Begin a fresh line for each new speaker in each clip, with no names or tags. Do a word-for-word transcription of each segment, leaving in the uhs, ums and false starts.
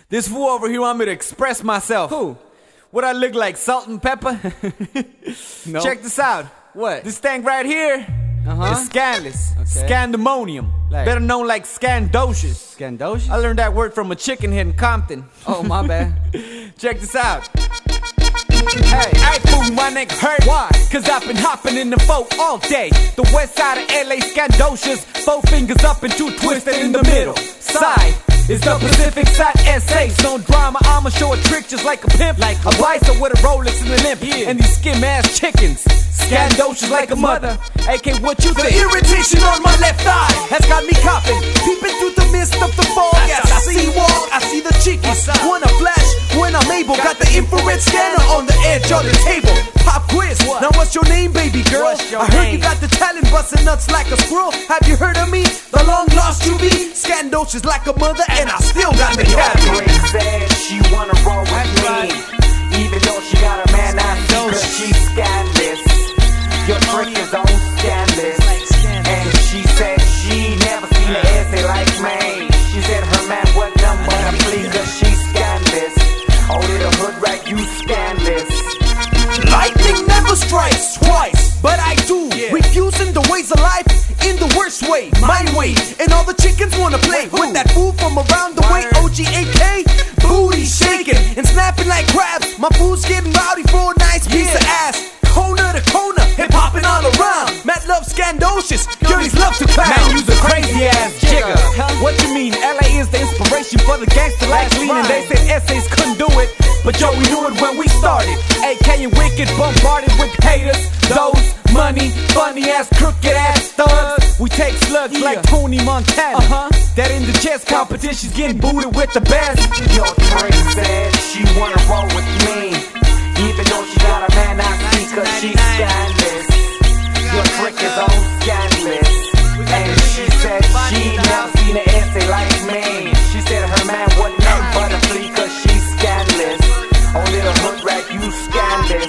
This fool over here want me to express myself.
Who?
What I look like, salt and pepper?
No.
Check this out.
What?
This thing right here
Uh-huh.
is scandalous.
Okay.
Scandemonium.
Like-
Better known like scandocious.
Scandocious?
I learned that word from a chicken head in Compton.
Oh, my bad.
Check this out. Hey, I fool, my neck hurt.
Why?
Cause I've been hopping in the boat all day. The west side of L A scandocious. Four fingers up and two twisted in the middle. Side is the Pacific side S A's. No drama, I'ma show a trick just like a pimp. Like a Vicer with a Rolex and a limp.
Yeah.
And these skim ass chickens. Scandocious like a mother. A K, what you
The
think?
irritation on my left eye has got me coughing. Peeping through the mist of the fog. Yes, I see walk, I see the chickies. Wanna flash when I'm able. Got the infrared scanner on the edge of the table. Pop quiz.
What?
Now what's your name, baby girl?
What's your
I heard
name?
you got the talent, busting nuts like a squirrel. Have you heard of me? The long lost U B. Scandocious like a mother, and I still got the category.
Drake said she wanna roll with me, even though she got a man I see, cause she's scandalous. Your trick is on scandalous. And she said she never seen an essay like me. She said her man wasn't nothing but a flea, cause she's scandalous. Oh, little hood rat, you scandalous.
Lightning never strikes twice, but I do. Refusing the ways of life in the worst way, my way. And all the chickens wanna play with that fool from around the way. O G A K, booty shaking and snapping like crabs. My fool's getting rowdy for a nice piece of ass. Corner to corner, hip hopping all around. Matt loves scandocious, girlies love to clown.
Man, you's a crazy ass jigger. What you mean? L A is the inspiration for the gangster like
That's
lean, and
right.
they said essays couldn't do it, but yo, we knew it when we started. A K and Wicked bombarded with haters. Those money, funny ass, crooked ass thugs. We take slugs like Tony Montana.
Uh-huh.
That in the chess competitions getting booted with the best.
Your Drake said she wanna roll with me, even though she got a man I see, cause she's scandalous. Your trick is on scandalous. And she said she never seen an essay like me. She said her man wasn't nothing but a flea, cause she's scandalous. Oh, little hood rat, you scandalous.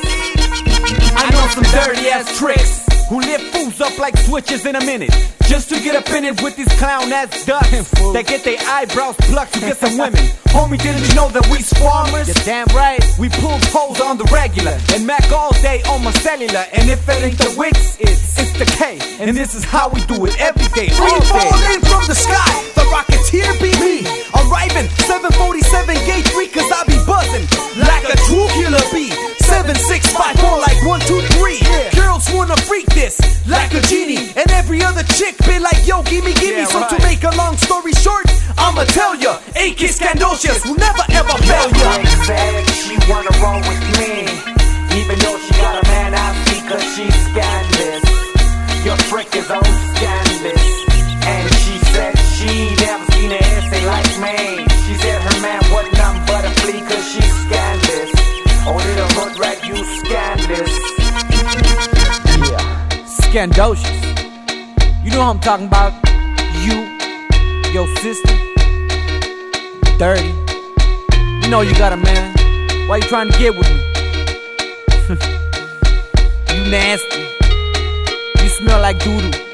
I know some dirty ass tricks who lift fools up like switches in a minute, just to get up in it with these clown ass ducks that get their eyebrows plucked to get some women. Homie, didn't you know that we swarmers?
You're damn right.
We pull holes on the regular and Mac all day on my cellular. And if it ain't the Wicks, it's, it's the K. And this is how we do it every day,
Free
all day.
falling from the sky, the Rocketeer be me. Arriving seven forty-seven gate three, cause I be buzzing like a true killer bee. seven six five four like one two three. Girls wanna freak this like a genie, and every other chick be like, yo, gimme, gimme.
Yeah,
so to
right.
make a long story short, I'ma tell ya, A K Scandocious will never ever fail ya.
Drake said she wanna roll with me, even though she got a man I see, cause she's scandalous. Your trick is on scandalous. And she said she never seen an essay like me. She said her man wasn't nothing but a flea, cause she's scandalous. Oh, little hood rat, you scandalous.
Yeah, scandocious. You know what I'm talking about? You, your sister, dirty. You know you got a man. Why you trying to get with me? You nasty. You smell like doo-doo.